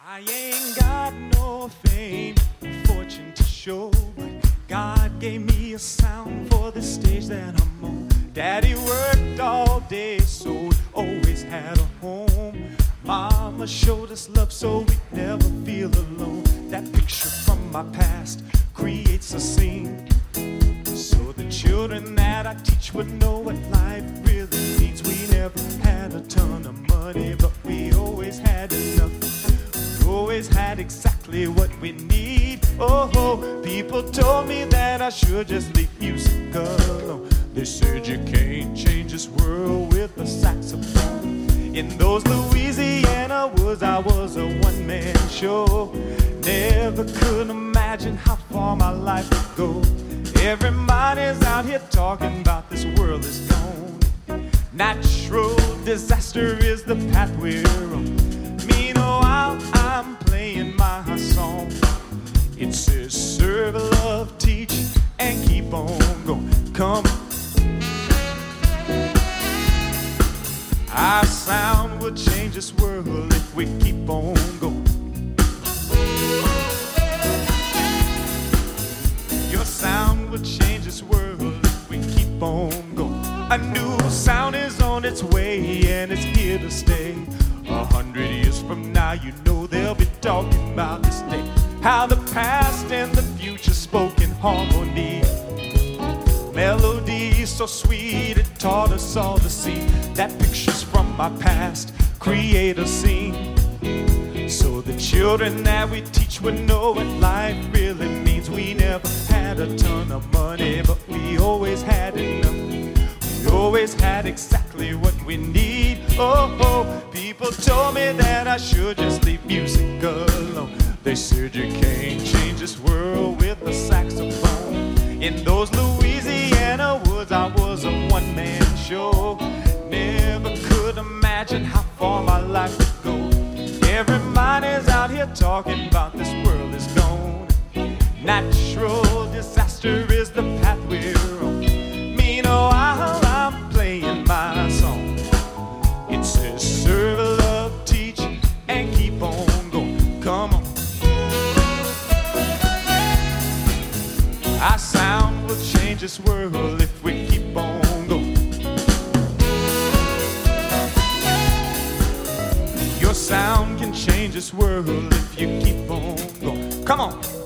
I ain't got no fame, fortune to show, but God gave me a sound for the stage that I'm on. Daddy worked all day, so we always had a home. Mama showed us love, so we never feel alone. That picture from my past creates a scene, so the children that I teach would know what life really means. We never had a ton of money, but we always had enough. We always had exactly what we need. Oh, people told me that I should just leave music alone. They said you can't change this world with a saxophone. In those Louisiana woods, I was a one-man show. Never could imagine how far my life would go. Everybody's out here talking about this world is gone. Natural disaster is the path we're on. Meanwhile, I'm playing my song. It says serve, love, teach, and keep on going. Come on. Our sound will change this world if we keep on going. Your sound will change this world if we keep on going. A new sound is on its way and it's here to stay. 100 years from now, you know they'll be talking about this day. How the past and the future spoke in harmony. Melody so sweet, it taught us all to see that pictures from my past create a scene, so the children that we teach would know what life really means. We never had a ton of money, but we always had enough. We always had exactly what we need. Oh, people told me that I should just leave music alone. They said you can't change this world with a saxophone. In those Louisiana woods, I was a one-man show. Never could imagine how far my life would go. Everybody's out here talking about this world is gone. Natural disaster is the path we're on. Meanwhile, I'm playing my song. It says serve, love, teach, and keep on going. Come on. Our sound will change this world if we keep on going. Your sound can change this world if you keep on going. Come on.